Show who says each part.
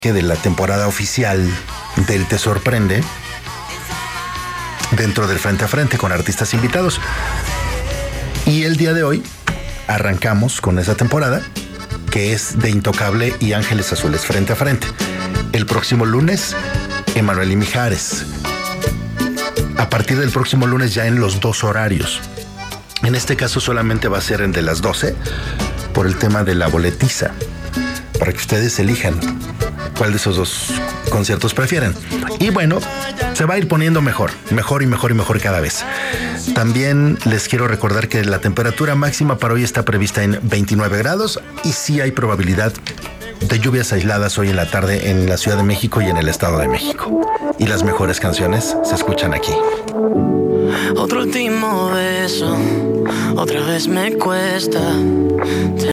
Speaker 1: que de la temporada oficial del Te Sorprende dentro del Frente a Frente con artistas invitados. Y el día de hoy arrancamos con esa temporada que es de Intocable y Ángeles Azules Frente a Frente. El próximo lunes, Emanuel y Mijares. A partir del próximo lunes ya en los dos horarios. En este caso solamente va a ser el de las 12 por el tema de la boletiza, para que ustedes elijan cuál de esos dos conciertos prefieren. Y bueno, se va a ir poniendo mejor cada vez. También les quiero recordar que la temperatura máxima para hoy está prevista en 29 grados y sí hay probabilidad de lluvias aisladas hoy en la tarde en la Ciudad de México y en el Estado de México. Y las mejores canciones se escuchan aquí.
Speaker 2: Otro último beso, otra vez me cuesta.